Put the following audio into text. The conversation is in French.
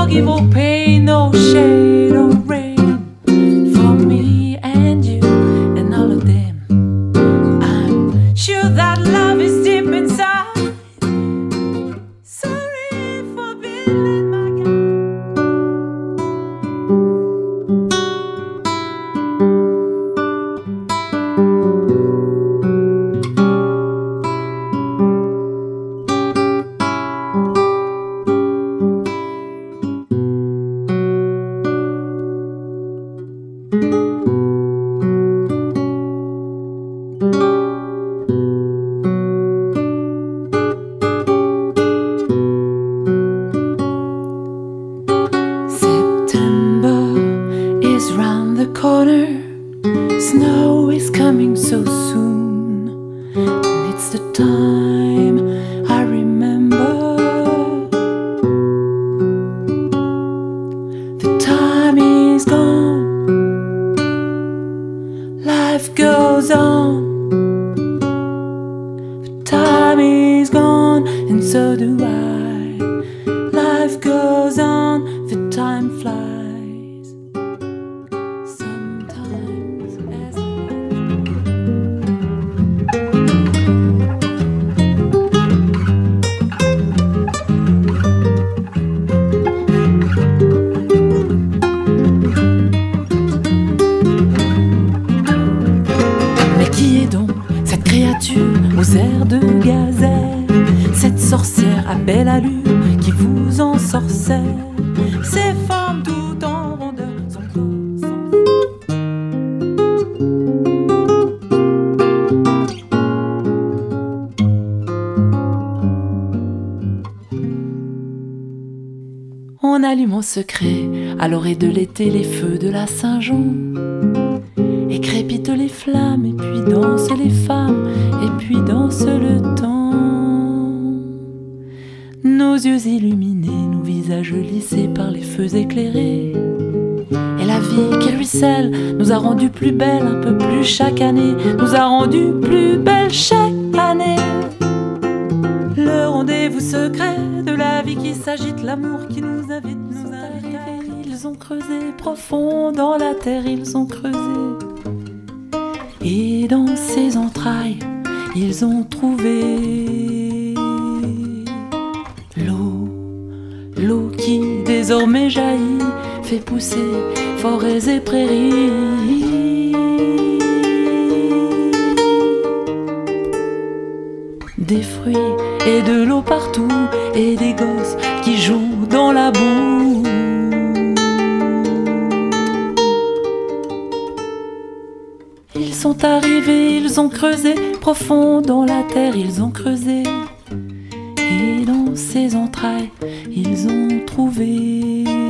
forgive all pain, no shade or rain. For me and you and all of them, I'm sure that love is deep inside. Sorry for building my round the corner, snow is coming so soon, and it's the time I remember. The time is gone, life goes on. The time is gone, and so do I. Life goes on, the time flies. Aux airs de gazelle, cette sorcière à belle allure qui vous ensorcelle, ces formes tout en rondeur, son corps sans... On allume en secret à l'orée de l'été les feux de la Saint-Jean, et crépitent les flammes, et puis dansent les femmes, et puis danse le temps. Nos yeux illuminés, nos visages lissés par les feux éclairés. Et la vie qui ruisselle nous a rendus plus belles un peu plus chaque année, nous a rendus plus belles chaque année. Le rendez-vous secret de la vie qui s'agite, l'amour qui nous invite, nous arrive. Ils ont creusé profond dans la terre, ils ont creusé. Et dans ses entrailles, ils ont trouvé l'eau, l'eau qui désormais jaillit, fait pousser forêts et prairies. Des fruits et de l'eau partout, et des gosses qui jouent dans la boue. Ils sont arrivés, ils ont creusé profond dans la terre, ils ont creusé. Et dans ses entrailles, ils ont trouvé